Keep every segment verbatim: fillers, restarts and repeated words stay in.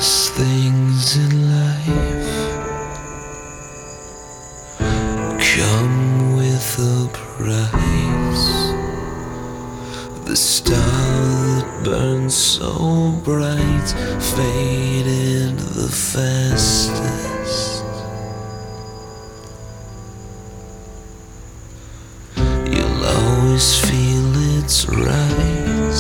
Most things in life come with a price. The star that burns so bright faded the fastest. You'll always feel it's right,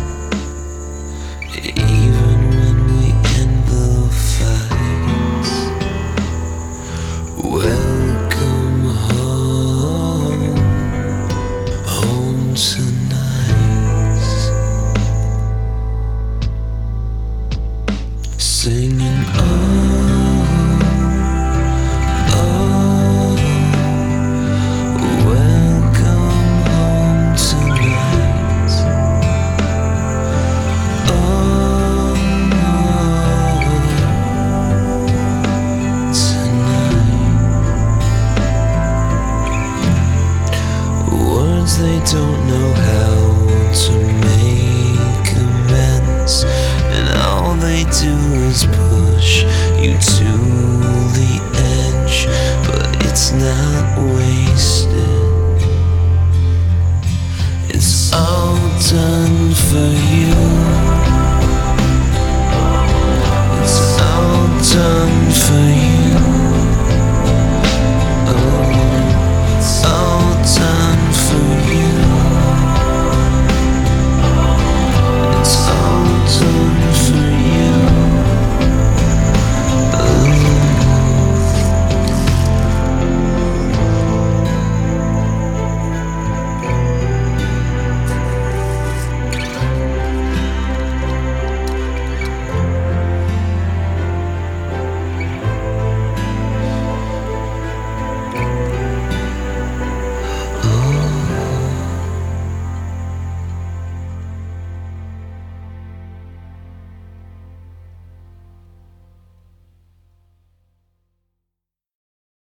even when we end the fight. Welcome home, home tonight. Singing oh, oh, welcome home tonight. Oh, tonight. Words they don't know how to make amends, and all they do is push you to the edge. But it's not wasted, it's all done for you. It's all done for you.